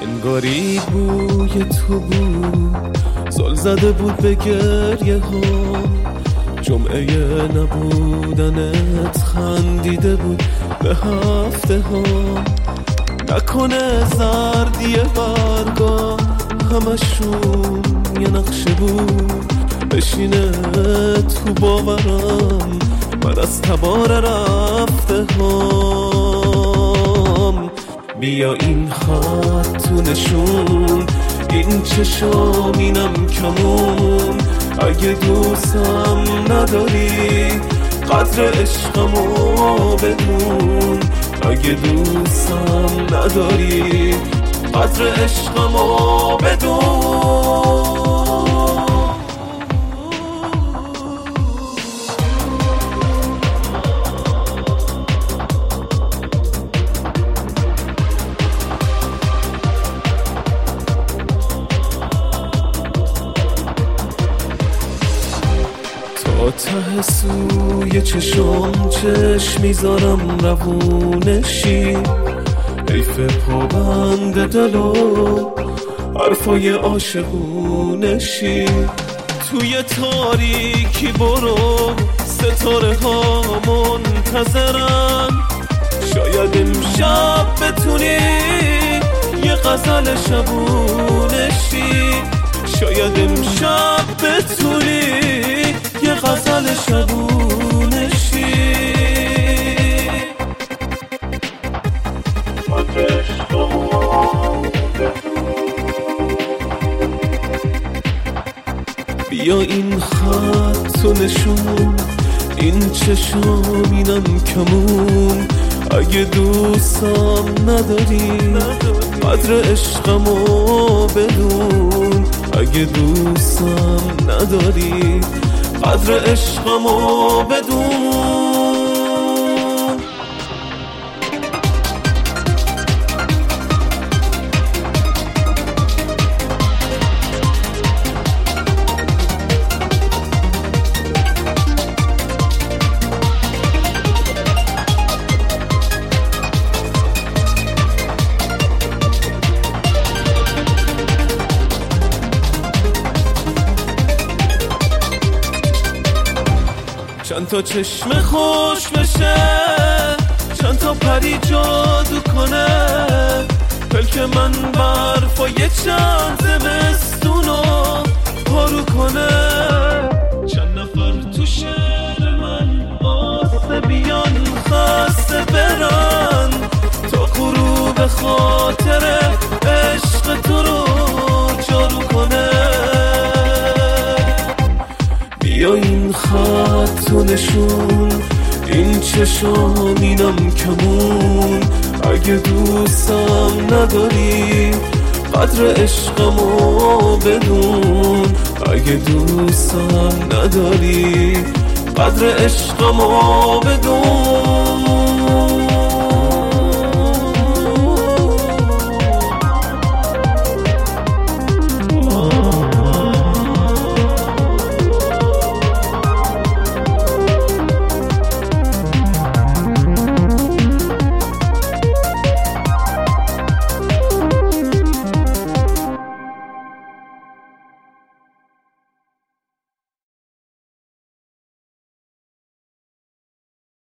انگاری بوی تو بود، زل زده بود به گریه ها. جمعه نبودنت خندیده بود به هفته ها. نکنه زردی برگا همشون یه نقشه بود، بشینه تو باورم من از تبار رفته هام. بیا این خط تو نشون، این چشام اینم کمون. اگه دوستم نداری قدر عشقمو بدون. اگه دوستم نداری قدر عشقمو بدون. تا ته سوی چشم چشم میذارم روونشی. حیف پابند دل و حرفای عاشقونشی. توی تاریکی برو ستاره ها منتظرن. شاید امشب بتونی یه غزل شبونشی. شاید امشب بتونی یه غزل شبونشی. بیا این خط و نشون، این چشم اینم کمون. اگه دوستم نداری قدر عشقمو بدون. اگه دوستم نداری قدر عشقمو بدون. چند تا چشم خوش بشه، چند تا پری جادو کنه. پلک من برفای چند زمستونو پارو کنه. چند نفر تو شهر من آسه بیان خسته برن، تا غروب خاطر عشق تو رو جارو کنه. بیا این خط و نشون، این چشام اینم کمون. اگه دوستم نداری قدر عشقمو بدون. اگه دوستم نداری قدر عشقمو بدون.